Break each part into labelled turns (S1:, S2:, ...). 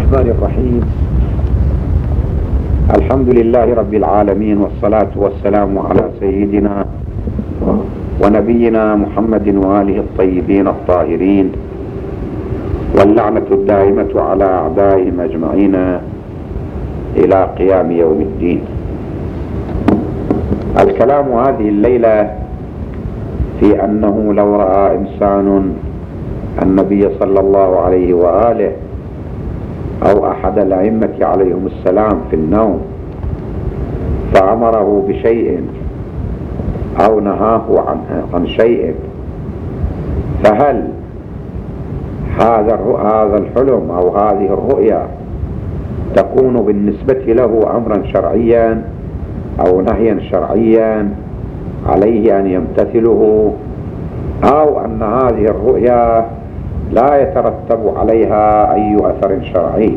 S1: الرحمن الرحيم. الحمد لله رب العالمين، والصلاة والسلام على سيدنا ونبينا محمد وآله الطيبين الطاهرين، واللعنة الدائمة على أعدائهم أجمعين إلى قيام يوم الدين. الكلام هذه الليلة في أنه لو رأى إنسان النبي صلى الله عليه وآله أو أحد الأئمة عليهم السلام في النوم فأمره بشيء أو نهاه عن شيء، فهل هذا الحلم أو هذه الرؤيا تكون بالنسبة له أمرا شرعيا أو نهيا شرعيا عليه أن يمتثله، أو أن هذه الرؤيا لا يترتب عليها أي أثر شرعي؟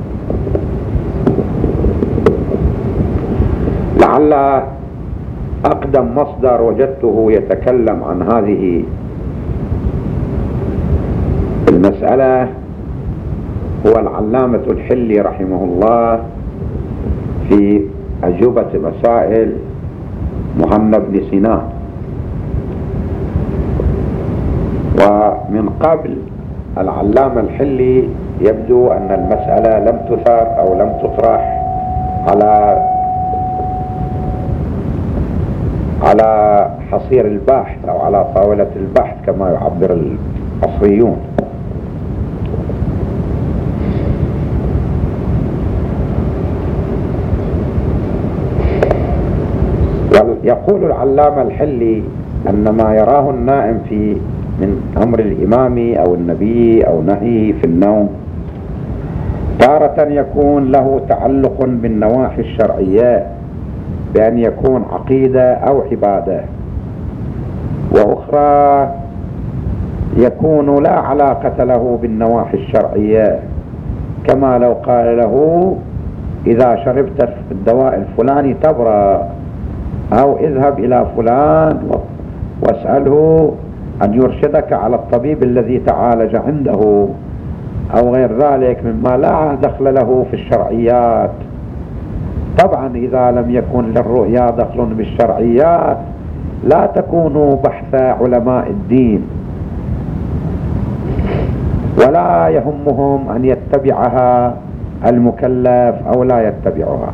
S1: لعل أقدم مصدر وجدته يتكلم عن هذه المسألة هو العلامة الحلي رحمه الله في أجوبة مسائل مهنا بن سنان. ومن قبل العلامة الحلي يبدو أن المسألة لم تثار أو لم تطرح على حصير البحث أو على طاولة البحث كما يعبر المصريون. يقول العلامة الحلي أن ما يراه النائم من أمر الإمام أو النبي أو نهيه في النوم تارة يكون له تعلق بالنواحي الشرعية بأن يكون عقيدة أو عبادة، وأخرى يكون لا علاقة له بالنواحي الشرعية، كما لو قال له إذا شربت الدواء الفلاني تبرأ، أو اذهب إلى فلان واسأله أن يرشدك على الطبيب الذي تعالج عنده، أو غير ذلك مما لا دخل له في الشرعيات. طبعا إذا لم يكن للرؤيا دخل بالشرعيات لا تكون بحث علماء الدين، ولا يهمهم أن يتبعها المكلف أو لا يتبعها.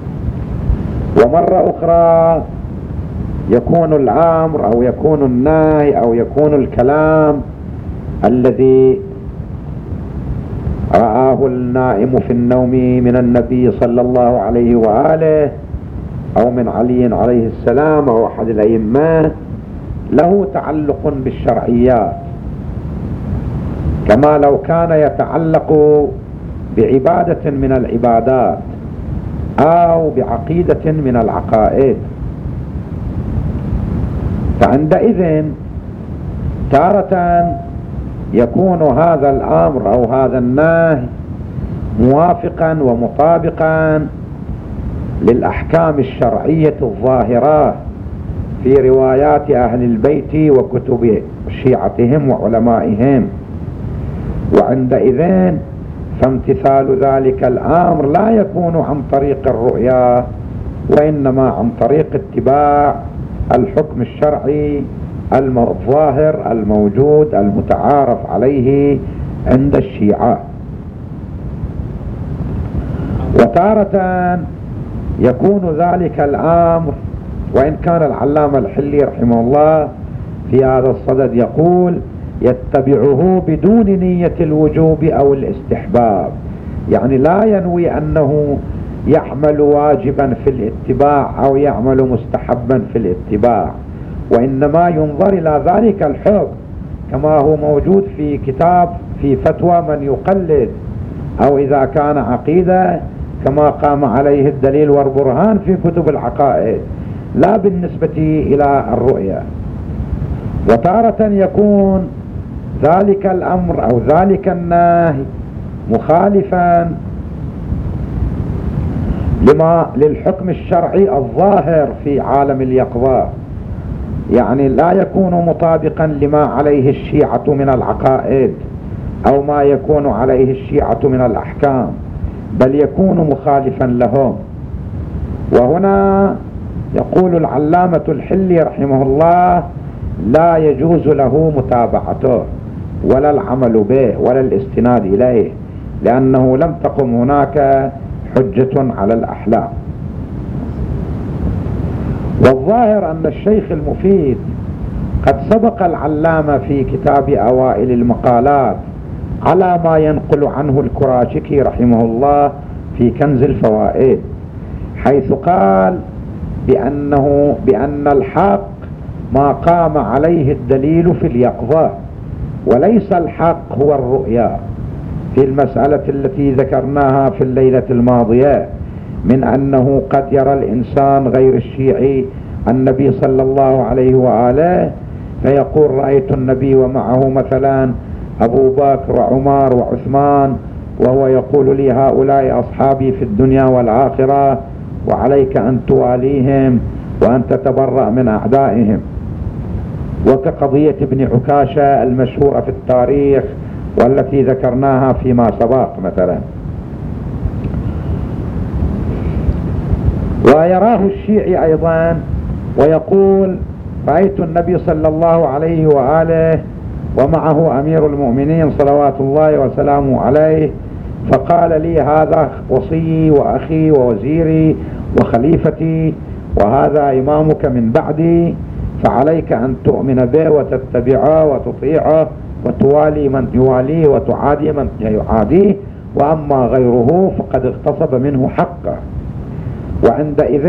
S1: ومرة أخرى يكون الأمر أو يكون النهي أو يكون الكلام الذي رآه النائم في النوم من النبي صلى الله عليه وآله أو من علي عليه السلام أو أحد الأئمة له تعلق بالشرعيات، كما لو كان يتعلق بعبادة من العبادات أو بعقيدة من العقائد. فعندئذ تارة يكون هذا الأمر أو هذا النهي موافقا ومطابقا للأحكام الشرعية الظاهرة في روايات أهل البيت وكتب شيعتهم وعلمائهم، وعندئذ فامتثال ذلك الأمر لا يكون عن طريق الرؤيا، وإنما عن طريق اتباع الحكم الشرعي الظاهر الموجود المتعارف عليه عند الشيعة. وتارة يكون ذلك الأمر، وإن كان العلامة الحلي رحمه الله في هذا الصدد يقول يتبعه بدون نية الوجوب أو الاستحباب، يعني لا ينوي أنه يعمل واجبا في الاتباع أو يعمل مستحبا في الاتباع، وإنما ينظر إلى ذلك الحكم كما هو موجود في فتوى من يقلد، أو إذا كان عقيدة كما قام عليه الدليل والبرهان في كتب العقائد، لا بالنسبة إلى الرؤيا. وتارة يكون ذلك الأمر أو ذلك النهي مخالفا للحكم الشرعي الظاهر في عالم اليقظة، يعني لا يكون مطابقا لما عليه الشيعة من العقائد أو ما يكون عليه الشيعة من الأحكام، بل يكون مخالفا لهم. وهنا يقول العلامة الحلي رحمه الله: لا يجوز له متابعته ولا العمل به ولا الاستناد إليه، لأنه لم تقم هناك حجة على الأحلام. والظاهر أن الشيخ المفيد قد سبق العلامة في كتاب أوائل المقالات على ما ينقل عنه الكراشكي رحمه الله في كنز الفوائد، حيث قال بأن الحق ما قام عليه الدليل في اليقظة، وليس الحق هو الرؤيا، في المسألة التي ذكرناها في الليلة الماضية من أنه قد يرى الإنسان غير الشيعي النبي صلى الله عليه وآله فيقول: رأيت النبي ومعه مثلا أبو بكر وعمر وعثمان، وهو يقول لي: هؤلاء أصحابي في الدنيا والآخرة، وعليك أن تواليهم وأن تتبرأ من أعدائهم. وكقضية ابن عكاشة المشهورة في التاريخ والتي ذكرناها فيما سبق مثلا. ويراه الشيعي أيضا ويقول: رأيت النبي صلى الله عليه وآله ومعه أمير المؤمنين صلوات الله وسلامه عليه، فقال لي: هذا وصيي وأخي ووزيري وخليفتي، وهذا إمامك من بعدي، فعليك أن تؤمن به وتتبعه وتطيعه وتوالي من يواليه وتعادي من يعاديه، وأما غيره فقد اغتصب منه حقه. وعندئذ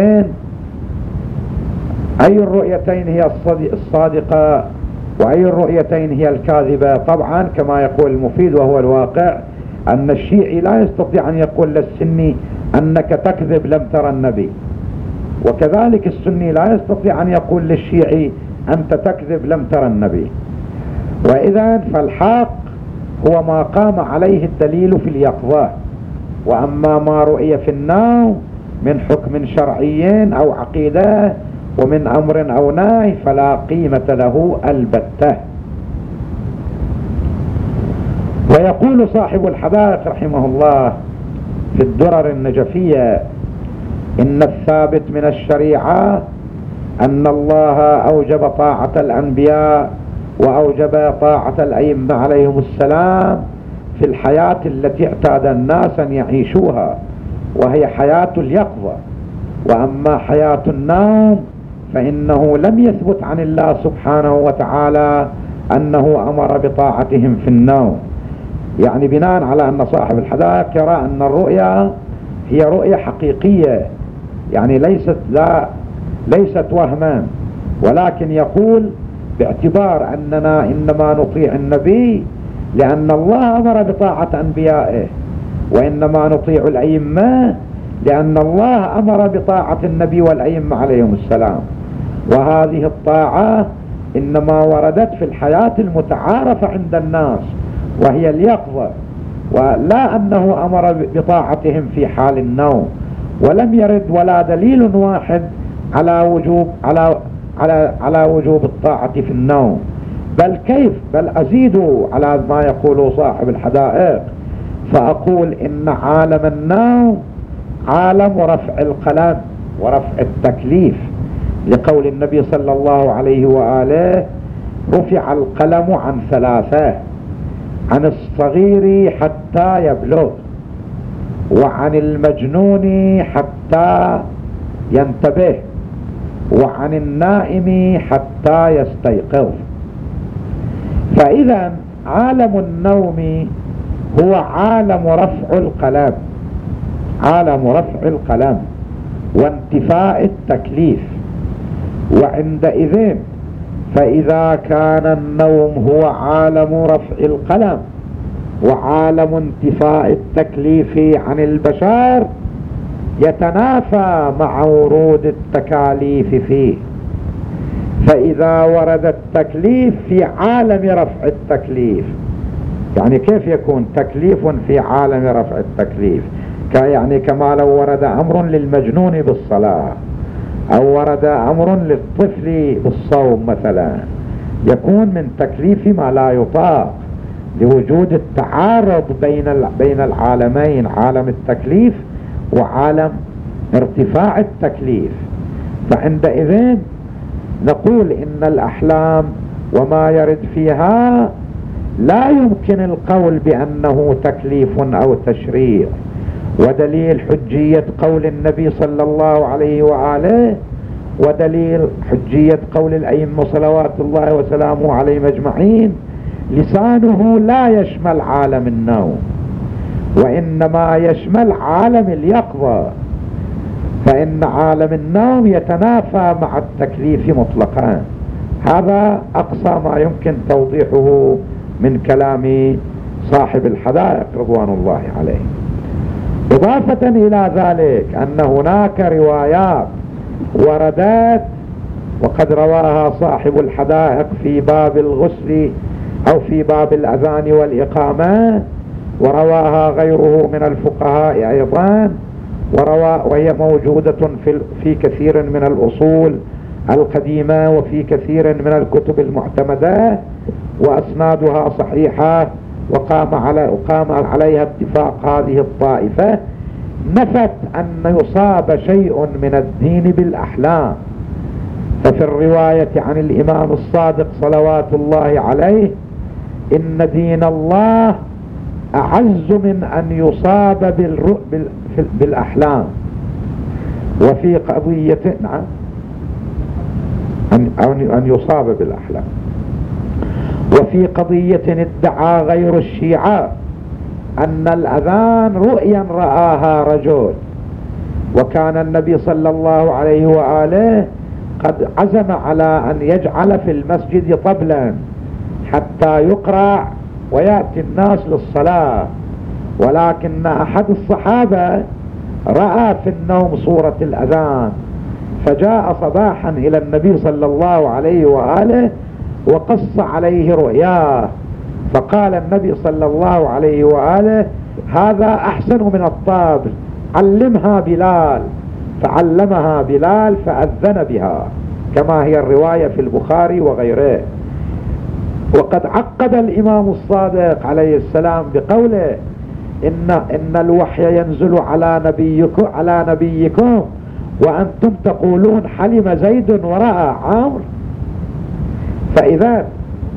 S1: أي الرؤيتين هي الصادقة وأي الرؤيتين هي الكاذبة؟ طبعا كما يقول المفيد وهو الواقع أن الشيعي لا يستطيع أن يقول للسني أنك تكذب لم ترى النبي، وكذلك السني لا يستطيع أن يقول للشيعي أنت تكذب لم ترى النبي. وإذا فالحق هو ما قام عليه الدليل في اليقظة، وأما ما رؤي في النوم من حكم شرعي أو عقيدة ومن أمر أو نهي فلا قيمة له البتة. ويقول صاحب الحدائق رحمه الله في الدرر النجفية: إن الثابت من الشريعة أن الله أوجب طاعة الأنبياء وأوجب طاعة الأئمة عليهم السلام في الحياة التي اعتاد الناس أن يعيشوها، وهي حياة اليقظة. وأما حياة النوم فإنه لم يثبت عن الله سبحانه وتعالى أنه أمر بطاعتهم في النوم. يعني بناء على أن صاحب الحدائق يرى أن الرؤيا هي رؤية حقيقية، يعني ليست وهما، ولكن يقول باعتبار أننا إنما نطيع النبي لأن الله أمر بطاعة أنبيائه، وإنما نطيع الأئمة لأن الله أمر بطاعة النبي والأئمة عليهم السلام، وهذه الطاعة إنما وردت في الحياة المتعارفة عند الناس وهي اليقظة، ولا أنه أمر بطاعتهم في حال النوم. ولم يرد ولا دليل واحد على وجوب الطاعة في النوم. بل كيف؟ بل أزيد على ما يقول صاحب الحدائق فأقول إن عالم النوم عالم رفع القلم ورفع التكليف، لقول النبي صلى الله عليه وآله: رفع القلم عن ثلاثة: عن الصغير حتى يبلغ، وعن المجنون حتى ينتبه، وعن النائم حتى يستيقظ. فإذا عالم النوم هو عالم رفع القلم، عالم رفع القلم وانتفاء التكليف. وعندئذ فإذا كان النوم هو عالم رفع القلم وعالم انتفاء التكليف عن البشر، يتنافى مع ورود التكاليف فيه. فإذا ورد التكليف في عالم رفع التكليف، يعني كيف يكون تكليف في عالم رفع التكليف؟ يعني كما لو ورد أمر للمجنون بالصلاة أو ورد أمر للطفل بالصوم مثلا، يكون من تكليف ما لا يطاق. لوجود التعارض بين العالمين، عالم التكليف وعالم ارتفاع التكليف. فعندئذ نقول إن الأحلام وما يرد فيها لا يمكن القول بأنه تكليف أو تشريع. ودليل حجية قول النبي صلى الله عليه وآله ودليل حجية قول الأئمة صلوات الله وسلامه عليهم أجمعين لسانه لا يشمل عالم النوم، وإنما يشمل عالم اليقظة، فإن عالم النوم يتنافى مع التكليف مطلقا. هذا أقصى ما يمكن توضيحه من كلام صاحب الحدائق رضوان الله عليه. إضافة إلى ذلك أن هناك روايات وردت وقد رواها صاحب الحدائق في باب الغسل أو في باب الأذان والإقامة، ورواها غيره من الفقهاء أيضا، وهي موجودة في كثير من الأصول القديمة وفي كثير من الكتب المعتمدة، وأسنادها صحيحة وقام عليها اتفاق هذه الطائفة. نفت أن يصاب شيء من الدين بالأحلام. ففي الرواية عن الإمام الصادق صلوات الله عليه إن دين الله أعز من أن يصاب بالأحلام. وفي قضية أن يصاب بالأحلام. وفي قضية ادعى غير الشيعة أن الأذان رؤيا رآها رجل، وكان النبي صلى الله عليه وآله قد عزم على أن يجعل في المسجد طبلا حتى يقرأ ويأتي الناس للصلاة، ولكن أحد الصحابة رأى في النوم صورة الأذان، فجاء صباحا إلى النبي صلى الله عليه وآله وقص عليه رؤياه، فقال النبي صلى الله عليه وآله هذا أحسن من الطبل، علمها بلال. فعلمها بلال فأذن بها، كما هي الرواية في البخاري وغيره. وقد عقد الإمام الصادق عليه السلام بقوله إن الوحي ينزل على نبيكم وأنتم تقولون حلم زيد ورأى عمرو. فإذا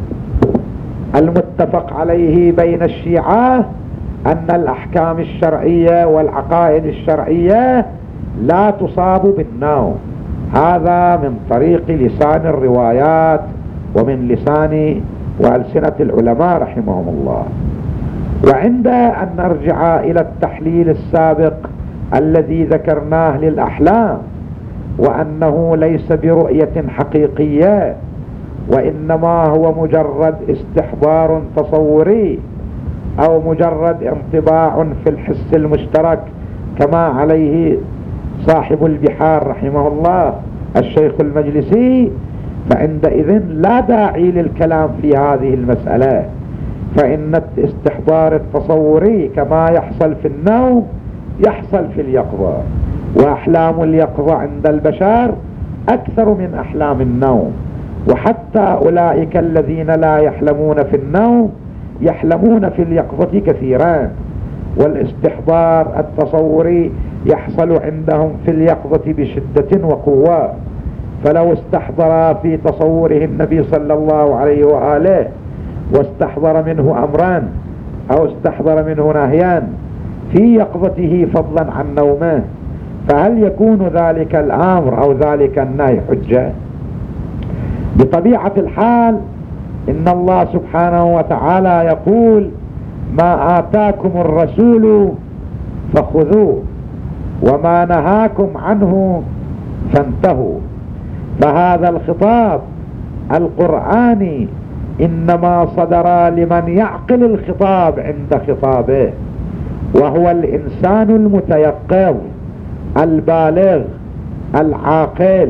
S1: المتفق عليه بين الشيعة أن الأحكام الشرعية والعقائد الشرعية لا تصاب بالنوم، هذا من طريق لسان الروايات ومن لسان وألسنة العلماء رحمهم الله. وعند أن نرجع إلى التحليل السابق الذي ذكرناه للأحلام، وأنه ليس برؤية حقيقية وإنما هو مجرد استحضار تصوري أو مجرد انطباع في الحس المشترك كما عليه صاحب البحار رحمه الله الشيخ المجلسي، فعندئذ لا داعي للكلام في هذه المسألة، فإن الاستحضار التصوري كما يحصل في النوم يحصل في اليقظة، وأحلام اليقظة عند البشر أكثر من أحلام النوم. وحتى أولئك الذين لا يحلمون في النوم يحلمون في اليقظة كثيرا، والاستحضار التصوري يحصل عندهم في اليقظة بشدة وقوة. فلو استحضر في تصوره النبي صلى الله عليه وآله واستحضر منه أمران أو استحضر منه نهيان في يقظته فضلا عن نومه، فهل يكون ذلك الأمر أو ذلك النهي حجة؟ بطبيعة الحال إن الله سبحانه وتعالى يقول ما آتاكم الرسول فخذوه وما نهاكم عنه فانتهوا. فهذا الخطاب القرآني إنما صدر لمن يعقل الخطاب عند خطابه، وهو الإنسان المتيقظ البالغ العاقل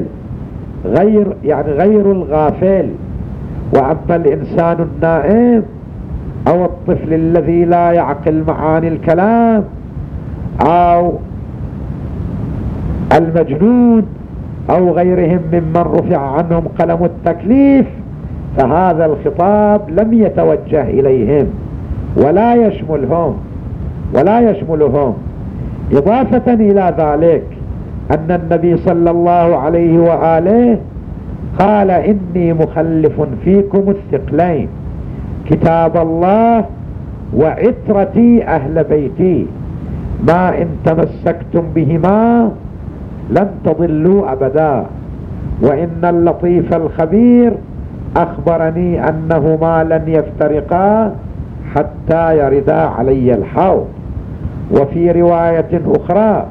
S1: غير الغافل. وأما الإنسان النائم أو الطفل الذي لا يعقل معاني الكلام أو المجنون أو غيرهم ممن رفع عنهم قلم التكليف، فهذا الخطاب لم يتوجه إليهم، ولا يشملهم. إضافة إلى ذلك أن النبي صلى الله عليه وآله قال: إني مخلف فيكم الثقلين، كتاب الله وعترتي أهل بيتي، ما إن تمسكتم بهما لن تضلوا أبدا، وإن اللطيف الخبير أخبرني أنهما لن يفترقا حتى يردا علي الحوض. وفي رواية أخرى: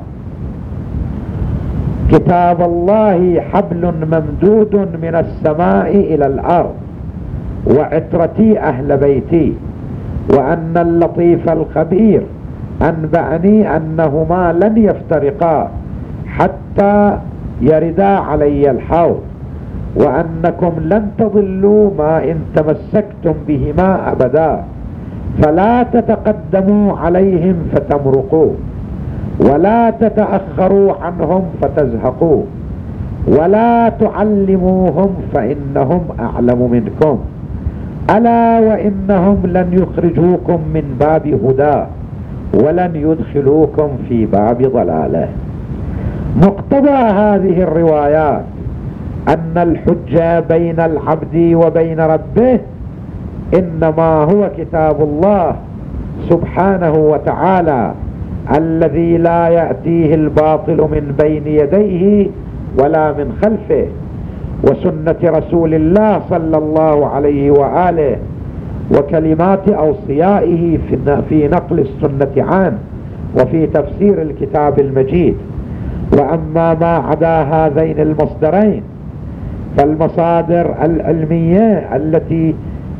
S1: كتاب الله حبل ممدود من السماء إلى الأرض، وعترتي أهل بيتي، وأن اللطيف الخبير أنبأني أنهما لن يفترقا حتى يردا علي الحوض، وأنكم لن تضلوا ما إن تمسكتم بهما أبدا، فلا تتقدموا عليهم فتمرقوا، ولا تتأخروا عنهم فتزهقوا، ولا تعلموهم فإنهم أعلم منكم، ألا وإنهم لن يخرجوكم من باب هدى ولن يدخلوكم في باب ضلاله. مقتضى هذه الروايات أن الحجة بين العبد وبين ربه إنما هو كتاب الله سبحانه وتعالى، الذي لا يأتيه الباطل من بين يديه ولا من خلفه، وسنة رسول الله صلى الله عليه وآله، وكلمات أوصيائه في نقل السنة عنه وفي تفسير الكتاب المجيد. وأما ما عدا هذين المصدرين فالمصادر العلمية التي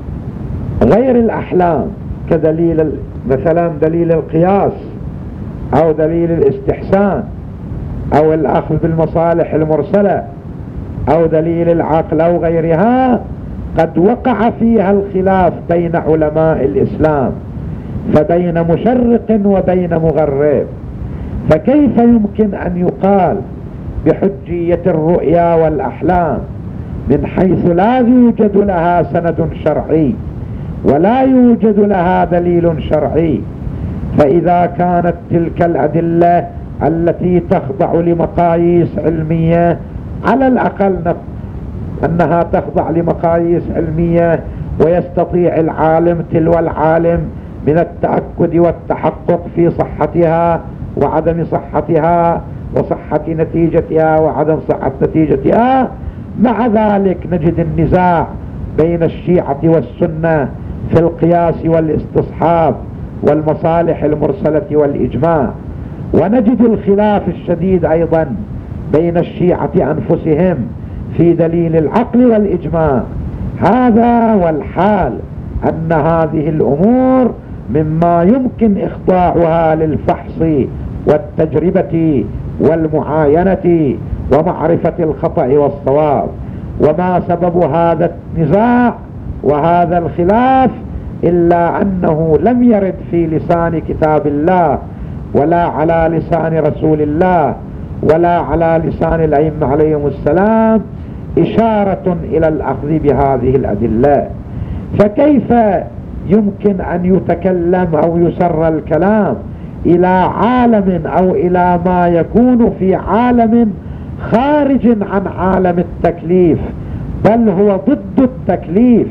S1: غير الأحلام، كدليل مثلا دليل القياس أو دليل الاستحسان أو الأخذ بالمصالح المرسلة أو دليل العقل أو غيرها، قد وقع فيها الخلاف بين علماء الإسلام، فبين مشرق وبين مغرب. فكيف يمكن أن يقال بحجية الرؤيا والأحلام من حيث لا يوجد لها سند شرعي ولا يوجد لها دليل شرعي؟ فإذا كانت تلك الأدلة التي تخضع لمقاييس علمية، على الأقل أنها تخضع لمقاييس علمية ويستطيع العالم تلو العالم من التأكد والتحقق في صحتها وعدم صحتها وصحة نتيجتها وعدم صحة نتيجتها، مع ذلك نجد النزاع بين الشيعة والسنة في القياس والاستصحاب والمصالح المرسلة والإجماع، ونجد الخلاف الشديد أيضا بين الشيعة أنفسهم في دليل العقل والإجماع. هذا والحال أن هذه الأمور مما يمكن إخضاعها للفحص والتجربة والمعاينة ومعرفة الخطأ والصواب. وما سبب هذا النزاع وهذا الخلاف إلا أنه لم يرد في لسان كتاب الله ولا على لسان رسول الله ولا على لسان الأئمة عليهم السلام إشارة إلى الأخذ بهذه الأدلة. فكيف يمكن أن يتكلم أو يسر الكلام إلى عالم أو إلى ما يكون في عالم خارج عن عالم التكليف، بل هو ضد التكليف؟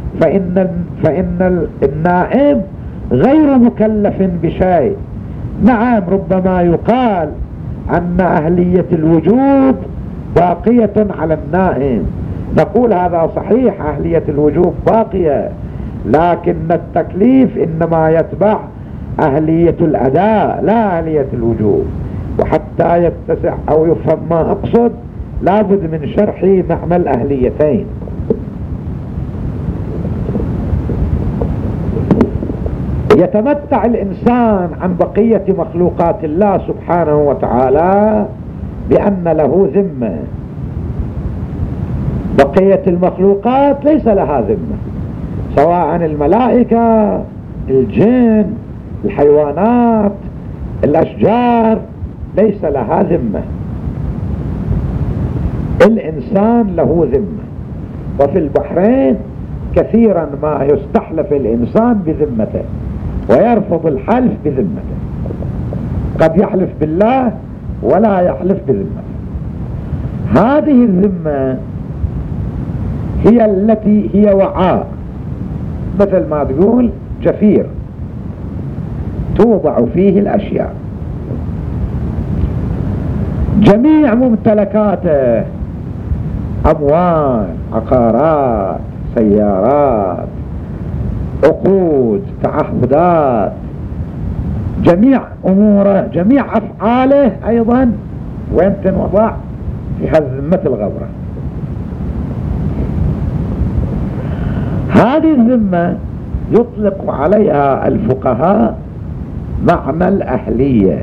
S1: فإن النائم غير مكلف بشيء. نعم، ربما يقال أن أهلية الوجوب باقية على النائم، نقول هذا صحيح، أهلية الوجوب باقية، لكن التكليف إنما يتبع أهلية الأداء لا أهلية الوجوب. وحتى يتسع أو يفهم ما أقصد لابد من شرح معنى الأهليتين. يتمتع الإنسان عن بقية مخلوقات الله سبحانه وتعالى بأن له ذمة. بقية المخلوقات ليس لها ذمة، سواء الملائكة، الجن، الحيوانات، الأشجار، ليس لها ذمة. الإنسان له ذمة، وفي البحرين كثيرا ما يستحلف الإنسان بذمته، ويرفض الحلف بذمته، قد يحلف بالله ولا يحلف بذمته. هذه الذمة هي التي هي وعاء، مثل ما تقول جفير توضع فيه الأشياء. جميع ممتلكاته، أموال، عقارات، سيارات، عقود، تعهدات، جميع أموره، جميع أفعاله أيضا وين تنوضع؟ في ذمة الغبرة. هذه الذمة يطلق عليها الفقهاء معنى الأهلية.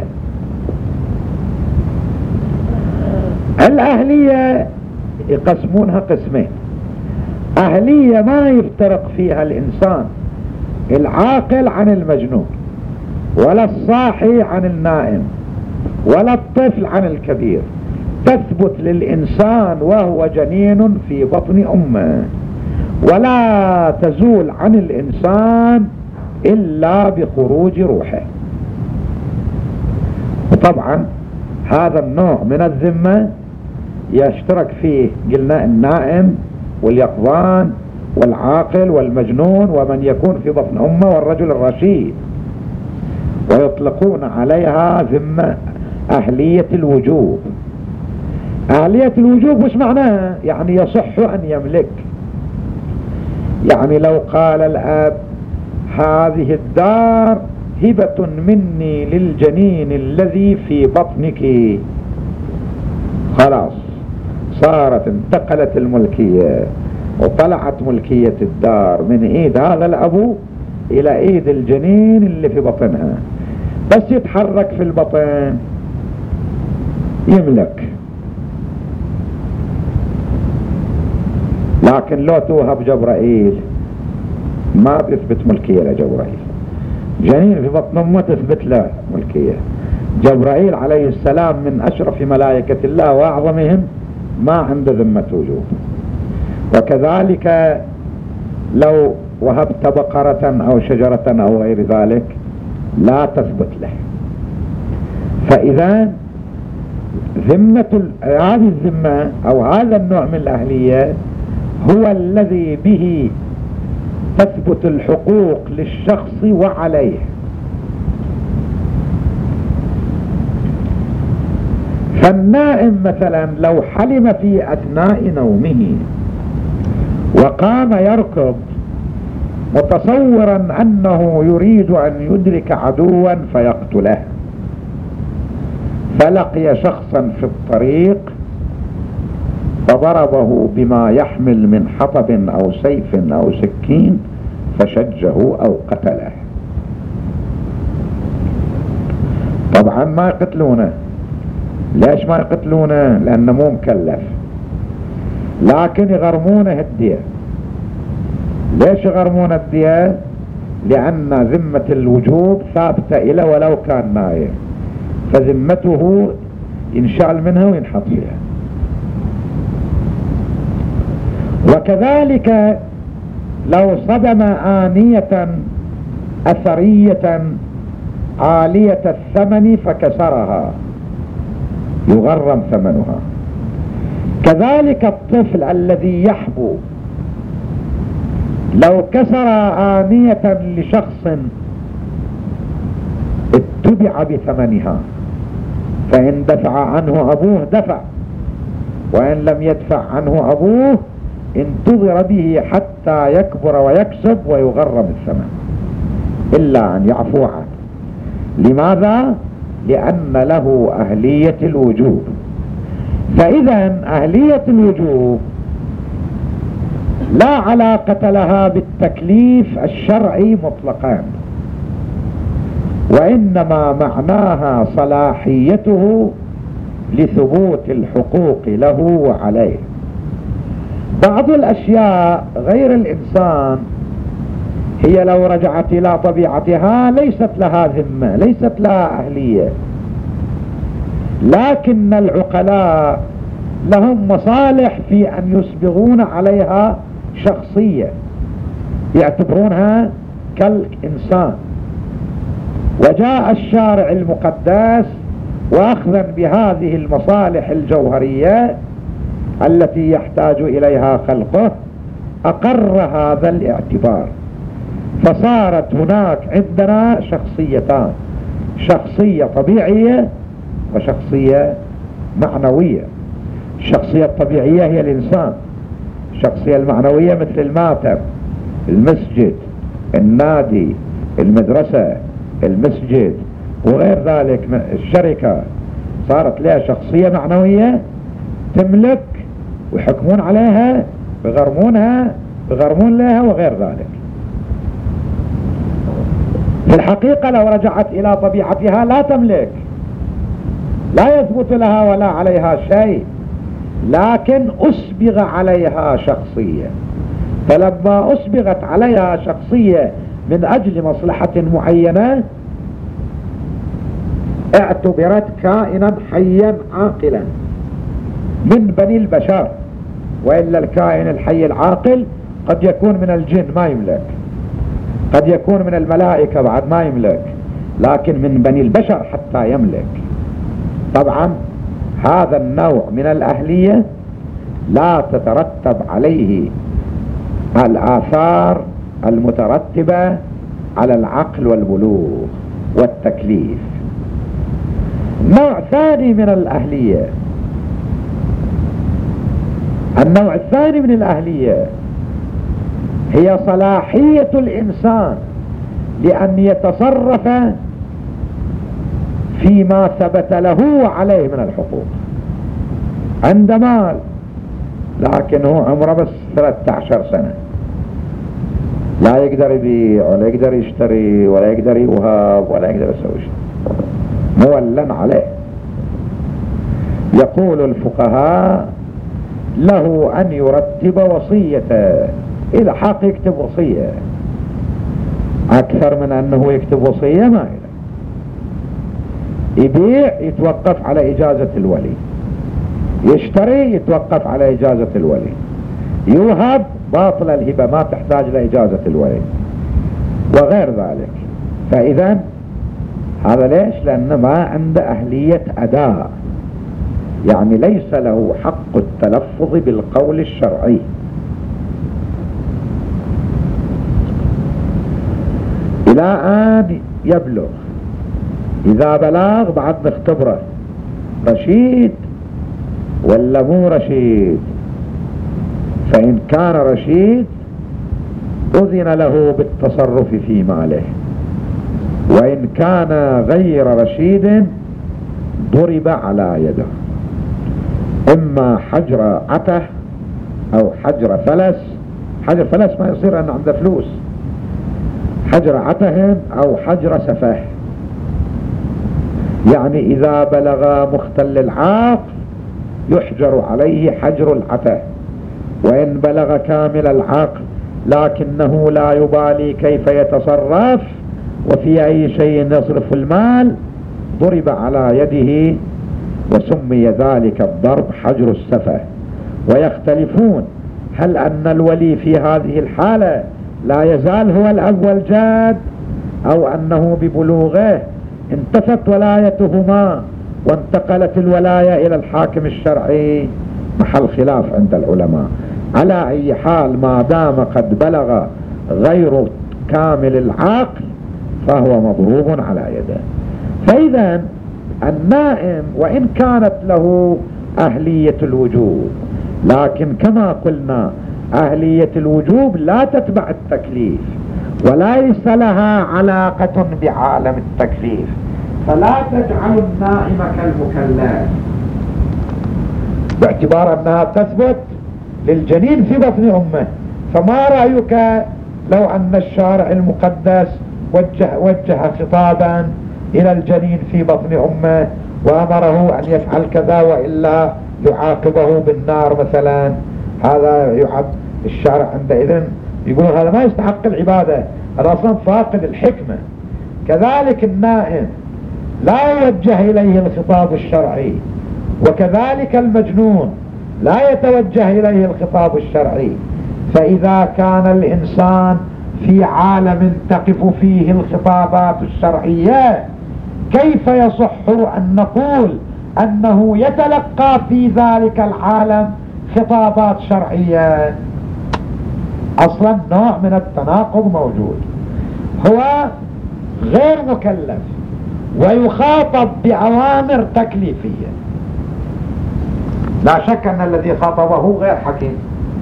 S1: الأهلية يقسمونها قسمين: أهلية ما يفترق فيها الإنسان العاقل عن المجنون، ولا الصاحي عن النائم، ولا الطفل عن الكبير، تثبت للإنسان وهو جنين في بطن أمه، ولا تزول عن الإنسان إلا بخروج روحه. وطبعا هذا النوع من الذمة يشترك فيه قلنا النائم واليقظان والعاقل والمجنون ومن يكون في بطن أمه والرجل الرشيد، ويطلقون عليها ذمة أهلية الوجوب. أهلية الوجوب وش معناها؟ يعني يصح أن يملك. يعني لو قال الأب هذه الدار هبة مني للجنين الذي في بطنك، خلاص صارت انتقلت الملكية وطلعت ملكية الدار من ايد هذا الأبو الى ايد الجنين اللي في بطنها، بس يتحرك في البطن يملك. لكن لو توهب جبرائيل ما تثبت ملكية لجبرائيل، جنين في بطن امه تثبت له ملكية. جبرائيل عليه السلام من أشرف ملائكة الله وأعظمهم ما عنده ذمة وجوب. وكذلك لو وهبت بقرة أو شجرة أو غير ذلك لا تثبت له. فإذا هذه الذمة أو هذا النوع من الأهلية هو الذي به تثبت الحقوق للشخص وعليه. فالنائم مثلا لو حلم في أثناء نومه وقام يركض متصورا أنه يريد أن يدرك عدوا فيقتله، فلقي شخصا في الطريق فضربه بما يحمل من حطب أو سيف أو سكين فشجه أو قتله، طبعا ما يقتلونه. ليش ما يقتلونه؟ لأنه مو مكلف، لكن يغرمونه الدية. ليش يغرمونه الدية؟ لأن ذمة الوجوب ثابتة إلى ولو كان نايم، فذمته ينشال منها وينحط فيها. وكذلك لو صدم آنية أثرية عالية الثمن فكسرها يغرم ثمنها. كذلك الطفل الذي يحبو لو كسر آنية لشخص اتبع بثمنها، فإن دفع عنه أبوه دفع، وإن لم يدفع عنه أبوه انتظر به حتى يكبر ويكسب ويغرم الثمن إلا أن يعفو عنه. لماذا؟ لأن له أهلية الوجوب. فإذا أهلية الوجوب لا علاقة لها بالتكليف الشرعي مطلقا، وإنما معناها صلاحيته لثبوت الحقوق له وعليه. بعض الأشياء غير الإنسان هي لو رجعت إلى طبيعتها ليست لها ذمة، ليست لها أهلية، لكن العقلاء لهم مصالح في أن يسبغون عليها شخصية، يعتبرونها كالإنسان وجاء الشارع المقدس وأخذا بهذه المصالح الجوهرية التي يحتاج إليها خلقه أقر هذا الاعتبار، فصارت هناك عندنا شخصيتان، شخصية طبيعية وشخصية معنوية. الشخصية الطبيعية هي الإنسان، الشخصية المعنوية مثل الماتم، المسجد، النادي، المدرسة، المسجد وغير ذلك من الشركة، صارت لها شخصية معنوية تملك ويحكمون عليها بغرمون لها وغير ذلك. في الحقيقة لو رجعت إلى طبيعتها لا تملك، لا يثبت لها ولا عليها شيء، لكن أسبغ عليها شخصية، فلما أسبغت عليها شخصية من أجل مصلحة معينة اعتبرت كائنا حيا عاقلا من بني البشر، وإلا الكائن الحي العاقل قد يكون من الجن ما يملك، قد يكون من الملائكة بعد ما يملك، لكن من بني البشر حتى يملك. طبعا هذا النوع من الأهلية لا تترتب عليه الآثار المترتبة على العقل والبلوغ والتكليف. نوع ثاني من الأهلية، النوع الثاني من الأهلية هي صلاحية الإنسان لأن يتصرف فيما ثبت له وعليه من الحقوق. عند مال لكن هو عمره بس 13 سنة، لا يقدر يبيع ولا يقدر يشتري ولا يقدر يوهب ولا يقدر يسوي شيء، مولن عليه. يقول الفقهاء له أن يرتب وصيته، إذا حق يكتب وصية، أكثر من أنه يكتب وصية ما إله. يبيع يتوقف على إجازة الولي، يشتري يتوقف على إجازة الولي، يوهب باطل الهبة ما تحتاج لإجازة الولي وغير ذلك. فإذا هذا ليش؟ لأن ما عنده أهلية أداء، يعني ليس له حق التلفظ بالقول الشرعي. إلى أن يبلغ، إذا بلغ بعد نختبره رشيد ولا مو رشيد. فإن كان رشيد أذن له بالتصرف في ماله، وإن كان غير رشيد ضرب على يده، إما حجر عته أو حجر فلس. حجر فلس ما يصير أنه عنده فلوس، حجر عته أو حجر سفه. يعني إذا بلغ مختل العقل يحجر عليه حجر العته، وإن بلغ كامل العقل لكنه لا يبالي كيف يتصرف وفي أي شيء يصرف المال ضرب على يده، وسمي ذلك الضرب حجر السفه. ويختلفون هل أن الولي في هذه الحالة لا يزال هو الأب والجد، أو أنه ببلوغه انتفت ولايتهما وانتقلت الولاية إلى الحاكم الشرعي، محل خلاف عند العلماء. على أي حال ما دام قد بلغ غير كامل العقل فهو مضروب على يده. فإذا النائم وإن كانت له أهلية الوجوب، لكن كما قلنا أهلية الوجوب لا تتبع التكليف وليس لها علاقة بعالم التكليف، فلا تجعل النائم كالمكلف، باعتبار أنها تثبت للجنين في بطن أمه. فما رأيك لو أن الشارع المقدس وجه خطابا إلى الجنين في بطن أمه وأمره أن يفعل كذا وإلا يعاقبه بالنار مثلا؟ هذا يعد الشارع عندئذ يقول هذا ما يستحق العبادة، هذا أصلا فاقد الحكمة. كذلك النائم لا يوجه إليه الخطاب الشرعي، وكذلك المجنون لا يتوجه إليه الخطاب الشرعي. فإذا كان الإنسان في عالم تقف فيه الخطابات الشرعية، كيف يصح أن نقول أنه يتلقى في ذلك العالم خطابات شرعية؟ أصلا نوع من التناقض موجود. هو غير مكلف ويخاطب بأوامر تكليفية، لا شك أن الذي خاطبه غير حكيم.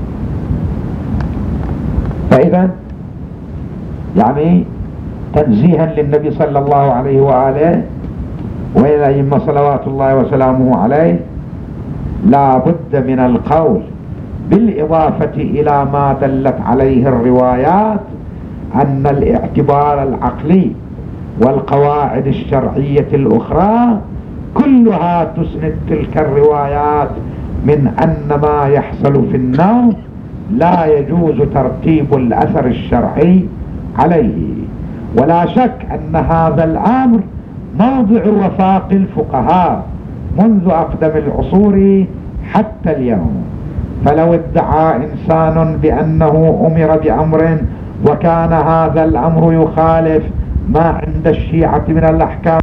S1: فإذا يعني تنزيها للنبي صلى الله عليه وآله وإليهم صلوات الله وسلامه عليه، لا بد من القول بالإضافة إلى ما دلت عليه الروايات أن الاعتبار العقلي والقواعد الشرعية الأخرى كلها تسند تلك الروايات من أن ما يحصل في النوم لا يجوز ترتيب الأثر الشرعي عليه. ولا شك أن هذا الأمر موضع وفاق الفقهاء منذ أقدم العصور حتى اليوم. فلو ادعى إنسان بأنه أمر بأمر وكان هذا الأمر يخالف ما عند الشيعة من الأحكام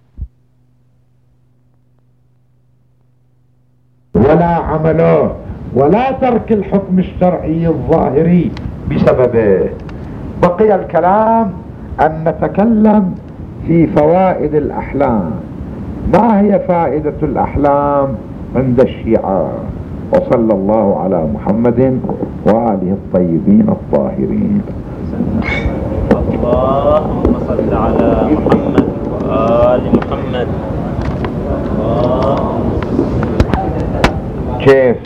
S1: ولا عمله ولا ترك الحكم الشرعي الظاهري بسببه، بقي الكلام أن نتكلم في فوائد الأحلام. ما هي فائدة الأحلام عند الشيعة؟ وصلى الله على محمد وآله الطيبين الطاهرين.
S2: اللهم صل على محمد وآل محمد.
S1: كيف؟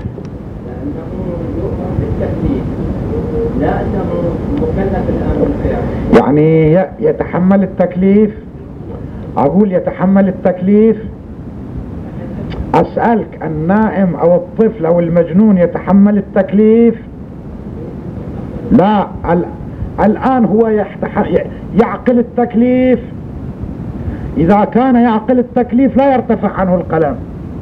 S3: لا أنه مكلف الآن بالفعل،
S1: يعني يتحمل التكليف. أقول يتحمل التكليف. أسألك، النائم أو الطفل أو المجنون يتحمل التكليف؟ لا، الآن هو يعقل التكليف. إذا كان يعقل التكليف لا يرتفع عنه القلم.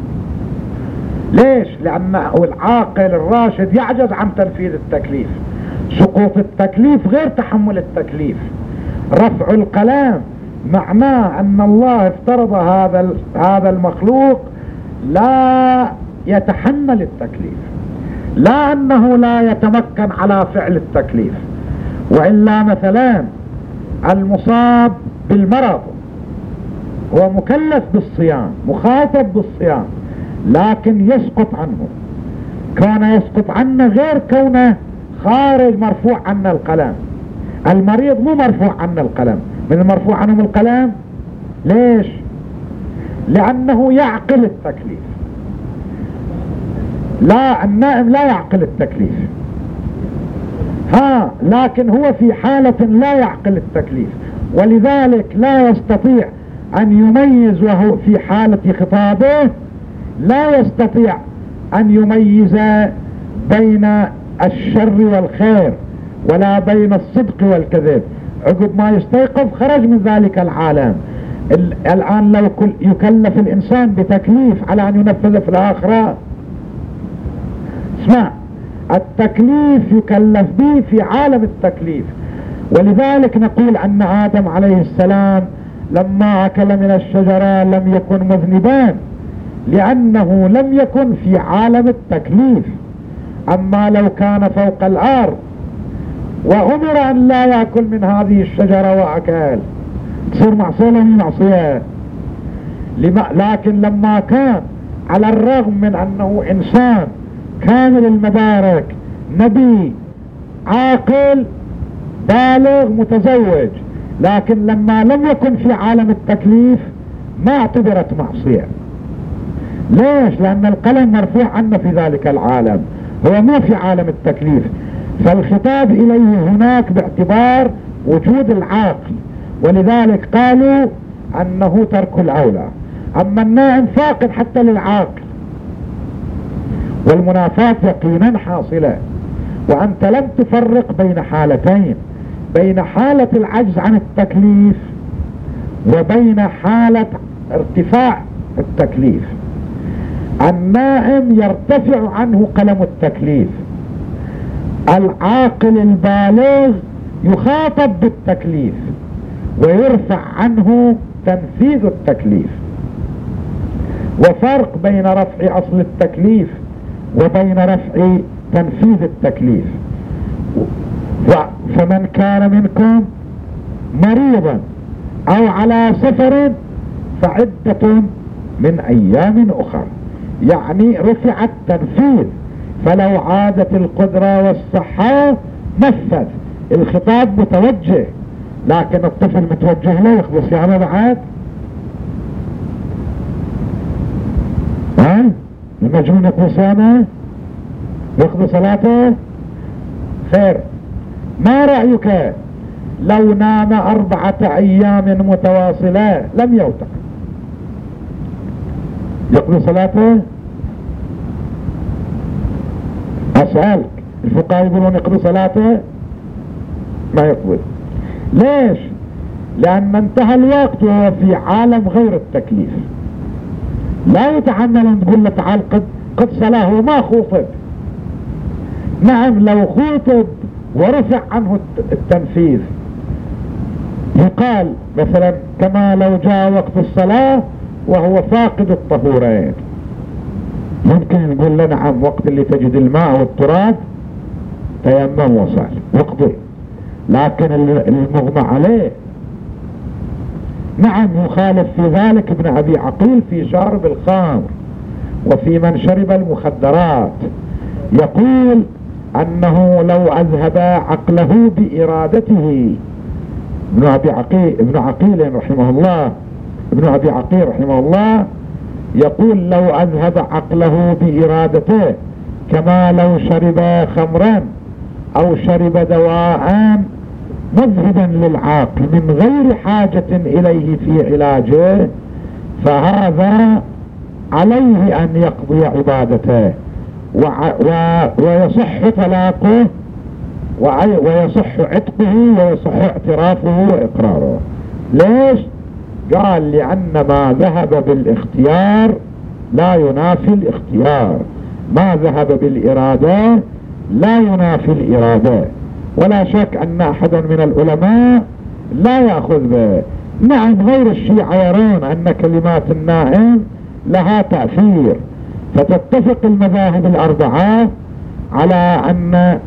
S1: ليش؟ لأنه العاقل الراشد يعجز عن تنفيذ التكليف. سقوط التكليف غير تحمل التكليف. رفع القلم معناه أن الله افترض هذا المخلوق لا يتحمل التكليف، لا أنه لا يتمكن على فعل التكليف. وإلا مثلا المصاب بالمرض هو مكلف بالصيام، مخاطب بالصيام، لكن يسقط عنه. كان يسقط عنه غير كونه خارج مرفوع عنه القلم. المريض مو مرفوع عنه القلم، من المرفوع عنهم القلم. ليش؟ لأنه يعقل التكليف. لا، النائم لا يعقل التكليف، لكن هو في حالة لا يعقل التكليف، ولذلك لا يستطيع أن يميز. وهو في حالة خطابه لا يستطيع أن يميز بين الشر والخير ولا بين الصدق والكذب. عقب ما يستيقظ خرج من ذلك العالم. الآن لو يكلف الإنسان بتكليف على أن ينفذ في الآخرة، اسمع، التكليف يكلف به في عالم التكليف. ولذلك نقول أن آدم عليه السلام لما أكل من الشجرة لم يكن مذنبا، لأنه لم يكن في عالم التكليف. أما لو كان فوق الأرض وأمر أن لا يأكل من هذه الشجرة وأكل، تصير معصية معصية. لكن لما كان على الرغم من أنه إنسان كامل المبارك، نبي عاقل بالغ متزوج، لكن لما لم يكن في عالم التكليف ما اعتبرت معصية. ليش؟ لأن القلم مرفوع عنه في ذلك العالم، هو مو في عالم التكليف. فالخطاب إليه هناك باعتبار وجود العاقل، ولذلك قالوا أنه ترك الأولى. أما النائم فاقد حتى للعاقل، والمنافاة يقينا حاصلة. وأنت لم تفرق بين حالتين، بين حالة العجز عن التكليف وبين حالة ارتفاع التكليف. النائم يرتفع عنه قلم التكليف، العاقل البالغ يخاطب بالتكليف ويرفع عنه تنفيذ التكليف. وفرق بين رفع أصل التكليف وبين رفع تنفيذ التكليف. فمن كان منكم مريضا أو على سفر فعدة من أيام أخرى، يعني رفع التنفيذ. فلو عادت القدرة والصحة نفذ، الخطاب متوجه، لكن الطفل متوجه له ياخذ صيامه بعد. المجنون ياخذ صيامه ياخذ صلاته. خير، ما رأيك لو نام 4 أيام متواصلة لم يوتق، يقضي صلاته؟ أسألك، الفقهاء يقولون يقضي صلاته؟ ما يقضي. ليش؟ لأن انتهى الوقت وهو في عالم غير التكليف. لا يتحمل أن تقول له تعال قد صلاه وما خوطب. نعم لو خوطب ورفع عنه التنفيذ يقال مثلا كما لو جاء وقت الصلاة وهو فاقد الطهورين، ممكن نقول له نعم وقت اللي تجد الماء والتراب تيمم وصل واقضي. لكن المغمى عليه نعم يخالف في ذلك ابن أبي عقيل في شارب الخمر وفي من شرب المخدرات، يقول أنه لو أذهب عقله بإرادته. ابن عقيل رحمه الله، ابن أبي عقيل رحمه الله يقول لو أذهب عقله بإرادته كما لو شرب خمرا أو شرب دواء مذهبا للعقل من غير حاجة إليه في علاجه، فهذا عليه أن يقضي عبادته ويصح طلاقه ويصح عتقه ويصح اعترافه وإقراره. ليش؟ قال لأن ما ذهب بالاختيار لا ينافي الاختيار، ما ذهب بالإرادة لا ينافي الإرادة. ولا شك أن أحدا من العلماء لا يأخذ به. نعم غير الشيعة يرون أن كلمات النائم لها تأثير، فتتفق المذاهب الأربعة على أن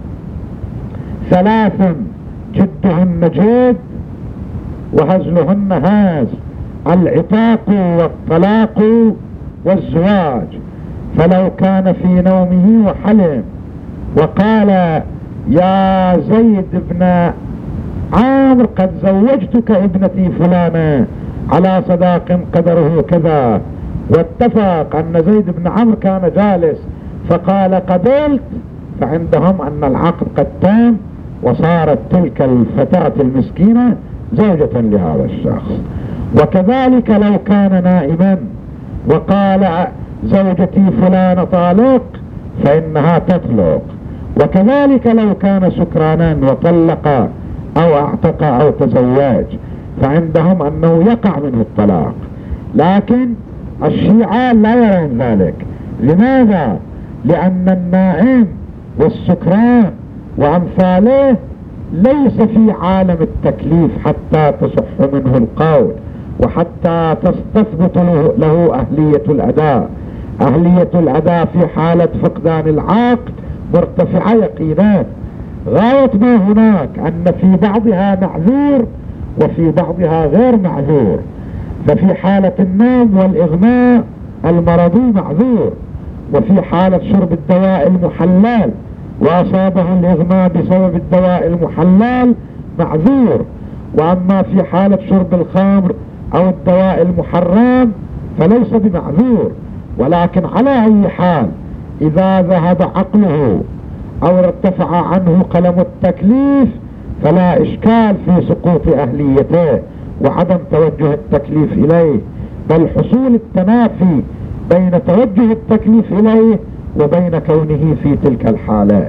S1: 3 جدهن جد وهزلهن هاز: العتاق والطلاق والزواج. فلو كان في نومه وحلم وقال يا زيد بن عامر قد زوجتك ابنتي فلانة على صداق قدره كذا، واتفق أن زيد بن عمرو كان جالس فقال قبلت، فعندهم أن العقد قد تم وصارت تلك الفتاة المسكينة زوجة لهذا الشخص. وكذلك لو كان نائما وقال زوجتي فلانة طالق فإنها تطلق. وكذلك لو كان سكرانا وطلق أو اعتق أو تزوج فعندهم أنه يقع منه الطلاق. لكن الشيعة لا يرون ذلك. لماذا؟ لأن النائم والسكران وأمثاله ليس في عالم التكليف حتى تصح منه القول وحتى تستثبت له أهلية الأداء. أهلية الأداء في حالة فقدان العقد مرتفعة يقينا، غاية ما هناك أن في بعضها معذور وفي بعضها غير معذور. ففي حالة النوم والإغماء المرضي معذور، وفي حالة شرب الدواء المحلل وأصابه الإغماء بسبب الدواء المحلل معذور. وأما في حالة شرب الخمر أو الدواء المحرم فليس بمعذور. ولكن على أي حال إذا ذهب عقله أو ارتفع عنه قلم التكليف فلا إشكال في سقوط أهليته وعدم توجه التكليف إليه، بل حصول التنافي بين توجه التكليف إليه وبين كونه في تلك الحالة.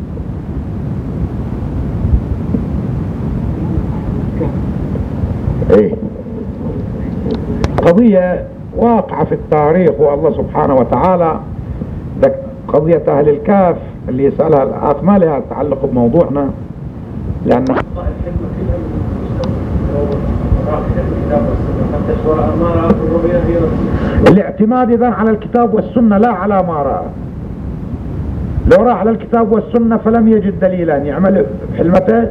S1: قضية واقعة في التاريخ، والله سبحانه وتعالى قضية أهل الكهف اللي يسألها الآت ما لها تعلق بموضوعنا، لأنه الاعتماد إذن على الكتاب والسنة لا على ما رأى. لو راح على الكتاب والسنة فلم يجد دليلا يعمل بحلمته،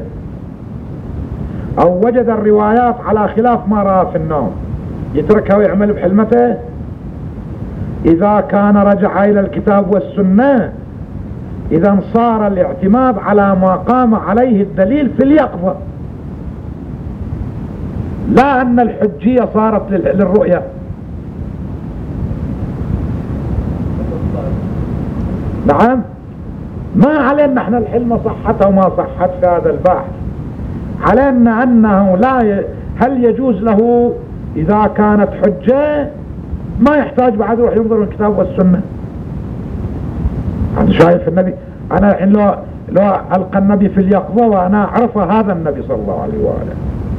S1: أو وجد الروايات على خلاف ما رأى في النوم يتركها ويعمل بحلمته. إذا كان رجع إلى الكتاب والسنة إذا صار الاعتماد على ما قام عليه الدليل في اليقظة، لا أن الحجية صارت للرؤية. نعم، ما علينا احنا الحلم صحت أو ما صحت في هذا البحث، علينا أنه هل يجوز له إذا كانت حجة ما يحتاج بعد يروح ينظر الكتاب والسنة. أنا شايف النبي، أنا لو ألقى النبي في اليقظة وأنا أعرف هذا النبي صلى الله عليه وآله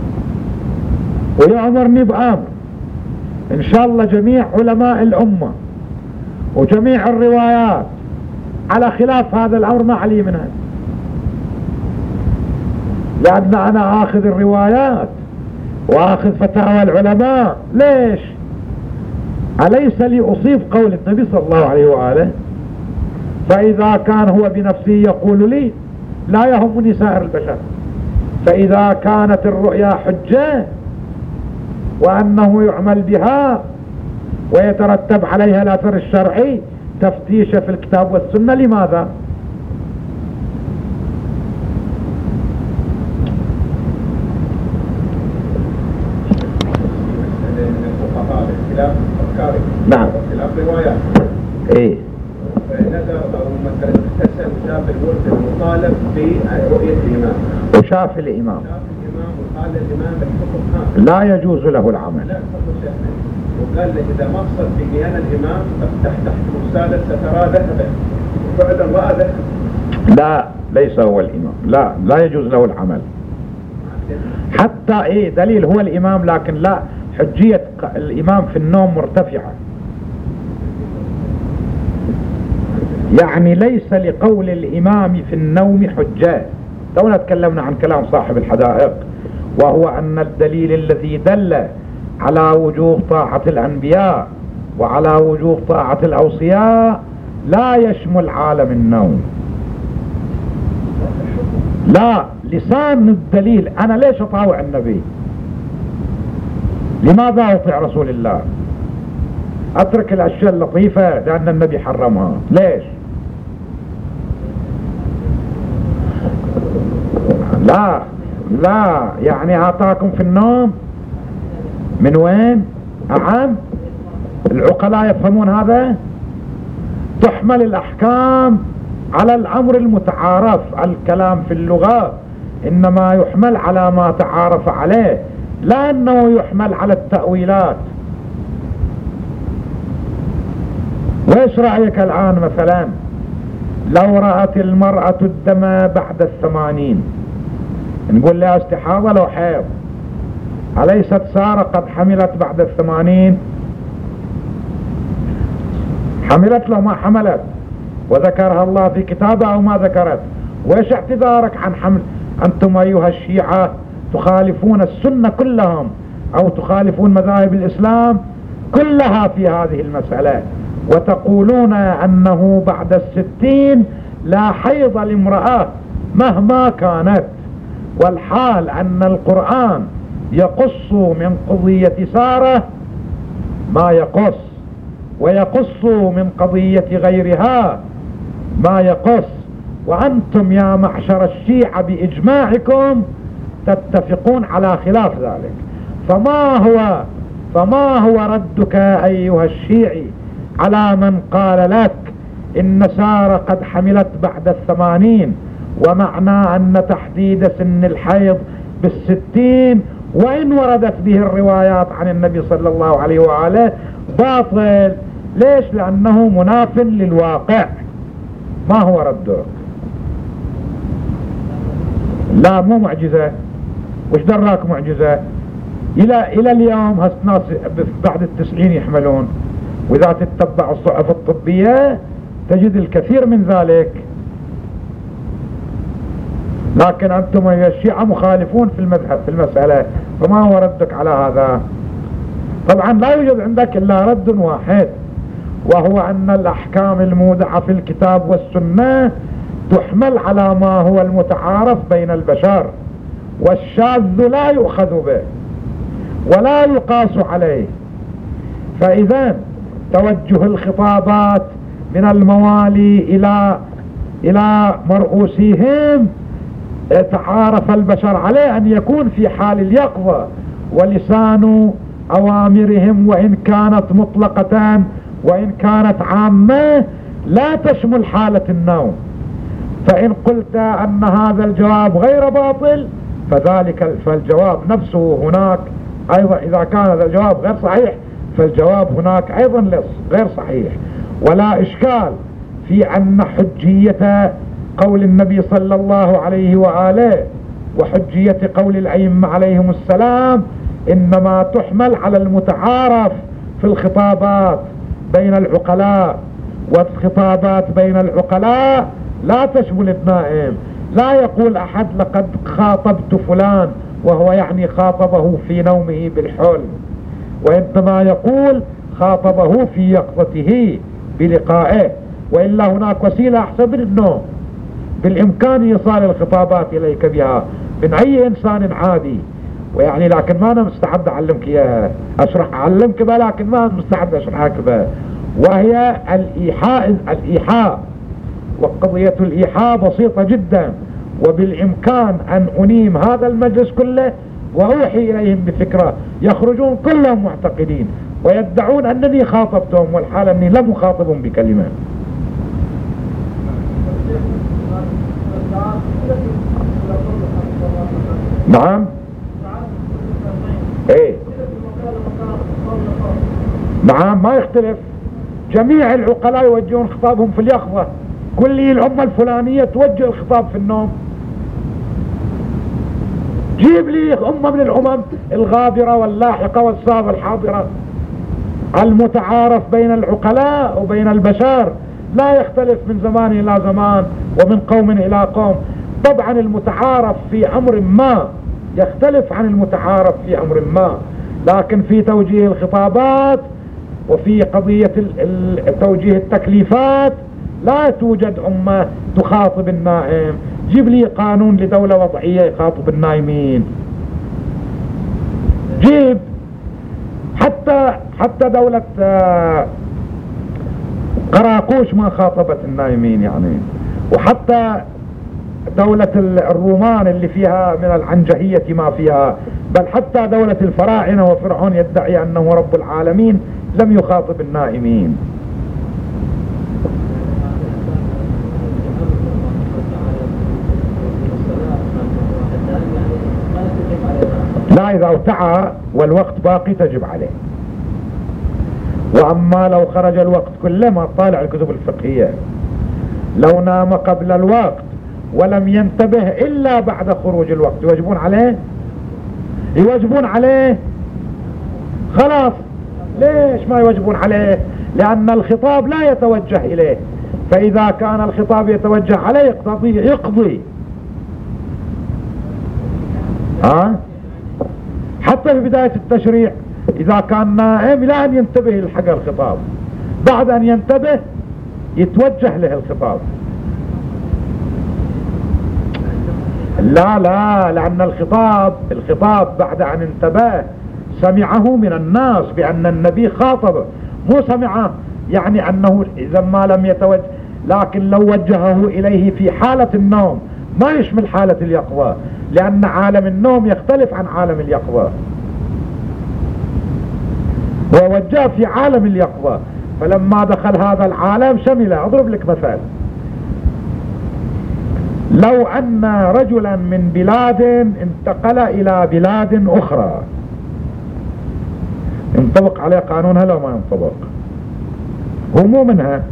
S1: ويأمرني بأمر، إن شاء الله جميع علماء الأمة وجميع الروايات على خلاف هذا الأمر ما علي منها، لأن أنا آخذ الروايات وآخذ فتاوى العلماء. ليش؟ أليس لي أصيب قول النبي صلى الله عليه وآله؟ فإذا كان هو بنفسه يقول لي لا يهمني سائر البشر، فإذا كانت الرؤيا حجة وأنه يعمل بها ويترتب عليها الأثر الشرعي تفتيش في الكتاب والسنة، لماذا؟ نعم.
S3: روايات.
S1: ايه.
S3: نذر او مثلا اغتسل وشاف الورد المطالب برؤية الامام.
S1: وشاف الامام.
S3: شاف الامام وقال الامام الحكم
S1: لا يجوز له العمل.
S3: لا وقال له اذا ما صدقني انا الامام افتح تحت رسالة سترى ذهبا، وفعلا راى ذهب.
S1: لا، ليس هو الامام، لا يجوز له العمل. حتى ايه دليل هو الامام، لكن لا، حجية الامام في النوم مرتفعة، يعني ليس لقول الامام في النوم حجة. تونا تكلمنا عن كلام صاحب الحدائق، وهو ان الدليل الذي دل على وجوب طاعة الانبياء وعلى وجوب طاعة الاوصياء لا يشمل عالم النوم. لا، لسان الدليل. انا ليش اطاوع النبي؟ لماذا اطيع رسول الله؟ اترك الاشياء اللطيفة لان النبي حرمها. ليش؟ لا يعني اعطاكم في النوم من وين؟ العقلاء يفهمون هذا. تحمل الاحكام على الامر المتعارف. الكلام في اللغة انما يحمل على ما تعارف عليه، لا انه يحمل على التأويلات. وإيش رأيك الآن مثلا لو رأت المرأة الدم بعد 80، نقول لها استحاضة لو حيض، أليست سارة قد حملت بعد 80؟ حملت لو ما حملت، وذكرها الله في كتابه أو ما ذكرت. وإيش اعتذارك عن حمل؟ أنتم أيها الشيعة تخالفون السنة كلهم أو تخالفون مذاهب الإسلام كلها في هذه المسألة، وتقولون أنه بعد 60 لا حيض لامرأة مهما كانت، والحال أن القرآن يقص من قضية سارة ما يقص، ويقص من قضية غيرها ما يقص، وأنتم يا معشر الشيعة بإجماعكم تتفقون على خلاف ذلك. فما هو ردك أيها الشيعي على من قال لك إن سارة قد حملت بعد 80، ومعنى أن تحديد سن الحيض بال60 وإن وردت به الروايات عن النبي صلى الله عليه وآله باطل؟ ليش؟ لأنه مناف للواقع. ما هو ردك؟ لا، مو معجزة. وش دراك معجزة؟ إلى اليوم هالناس بعد 90 يحملون، وإذا تتبع الصحف الطبية تجد الكثير من ذلك. لكن أنتم الشيعة مخالفون في المذهب في المسألة، فما هو ردك على هذا؟ طبعا لا يوجد عندك إلا رد واحد، وهو أن الأحكام المودعة في الكتاب والسنة تحمل على ما هو المتعارف بين البشر، والشاذ لا يؤخذ به ولا يقاس عليه. فإذا توجه الخطابات من الموالي إلى مرؤوسيهم تعارف البشر عليه أن يكون في حال اليقظة، ولسان أوامرهم وإن كانت مطلقة وإن كانت عامة لا تشمل حالة النوم. فإن قلت أن هذا الجواب غير باطل فالجواب نفسه هناك أيضا، إذا كان هذا الجواب غير صحيح فالجواب هناك أيضا غير صحيح. ولا إشكال في أن حجية قول النبي صلى الله عليه وآله وحجية قول الأئمة عليهم السلام إنما تحمل على المتعارف في الخطابات بين العقلاء، والخطابات بين العقلاء لا تشمل النائم. لا يقول أحد لقد خاطبت فلان وهو يعني خاطبه في نومه بالحلم، وإنما يقول خاطبه في يقظته بلقائه، وإلا هناك وسيلة أحسن من النوم بالإمكان إيصال الخطابات إليك بها من أي إنسان عادي. ويعني لكن ما أنا مستعد أعلمك إياها، أعلمك بها لكن ما أنا مستعد أشرحك بها، وهي الإيحاء. وقضية الإيحاء بسيطة جدا، وبالإمكان أن أنيم هذا المجلس كله وأوحي إليهم بفكرة يخرجون كلهم معتقدين ويدعون أنني خاطبتهم، والحال أني لم أخاطبهم بكلمة. نعم ايه نعم ما يختلف. جميع العقلاء يوجهون خطابهم في اليقظة، كل الأمة الفلانية توجه الخطاب في النوم. جيب لي أمة من الأمم الغابرة واللاحقة والسابقة الحاضرة. المتعارف بين العقلاء وبين البشر لا يختلف من زمان إلى زمان ومن قوم إلى قوم. طبعا المتعارف في أمر ما يختلف عن المتعارف في أمر ما، لكن في توجيه الخطابات وفي قضية توجيه التكليفات لا توجد أمة تخاطب النائم. جيب لي قانون لدولة وضعية يخاطب النائمين، جيب. حتى دولة قراقوش ما خاطبت النائمين يعني، وحتى دولة الرومان اللي فيها من العنجهية ما فيها، بل حتى دولة الفراعنة وفرعون يدعي أنه رب العالمين لم يخاطب النائمين. لا، إذا ارتعى والوقت باقي تجب عليه. وأما لو خرج الوقت كله ما طالع الكتب الفقهية، لو نام قبل الوقت ولم ينتبه إلا بعد خروج الوقت يوجبون عليه؟ يوجبون عليه خلاص. ليش ما يوجبون عليه؟ لأن الخطاب لا يتوجه إليه، فإذا كان الخطاب يتوجه عليه يقضي. حتى في بداية التشريع إذا كان نائم لا أن ينتبه للحق الخطاب، بعد أن ينتبه يتوجه له الخطاب. لا لأن الخطاب بعد أن انتبه سمعه من الناس بأن النبي خاطبه، مو سمعه يعني أنه إذا ما لم يتوجه. لكن لو وجهه إليه في حالة النوم ما يشمل حالة اليقظة، لأن عالم النوم يختلف عن عالم اليقظة. هو وجه في عالم اليقظة، فلما دخل هذا العالم شمله. أضرب لك مثال، لو أن رجلا من بلاد انتقل إلى بلاد أخرى ينطبق عليه قانونها لو ما ينطبق؟ هو مو منها.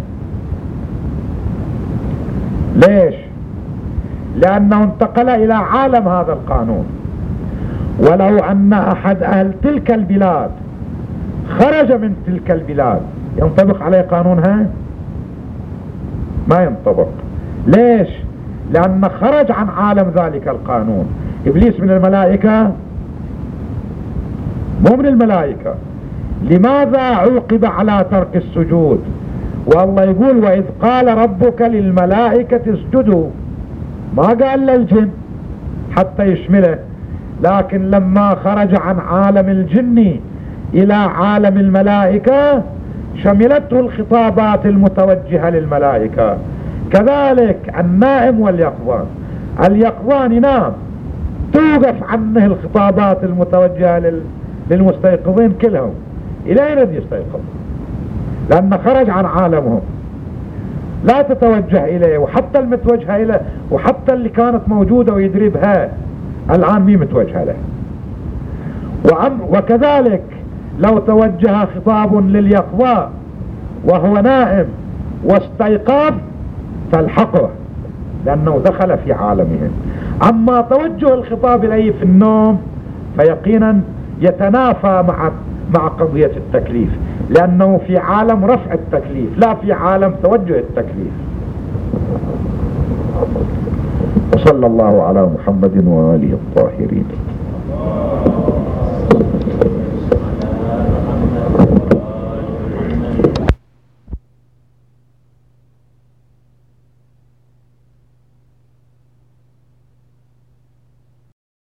S1: ليش؟ لأنه انتقل إلى عالم هذا القانون. ولو أن أحد أهل تلك البلاد خرج من تلك البلاد ينطبق عليه قانونها؟ ما ينطبق. ليش؟ لأن خرج عن عالم ذلك القانون. إبليس من الملائكة؟ مو من الملائكة. لماذا عوقب على ترك السجود؟ والله يقول وإذ قال ربك للملائكة اسجدوا، ما قال للجن حتى يشمله، لكن لما خرج عن عالم الجن إلى عالم الملائكة شملته الخطابات المتوجهة للملائكة. كذلك النائم واليقظان، اليقظان ينام توقف عنه الخطابات المتوجهة للمستيقظين كلهم، إلى يرد يستيقظ لأنه خرج عن عالمهم، لا تتوجه إليه. وحتى المتوجهة إليه وحتى اللي كانت موجودة ويدري بها الآن مي متوجهة له. وكذلك لو توجه خطاب لليقظة وهو نائم واستيقظ فالحقه لأنه دخل في عالمهم. أما توجه الخطاب إليه في النوم فيقينا يتنافى مع قضية التكليف، لأنه في عالم رفع التكليف لا في عالم توجه التكليف. وصلى الله على محمد وآله الطاهرين.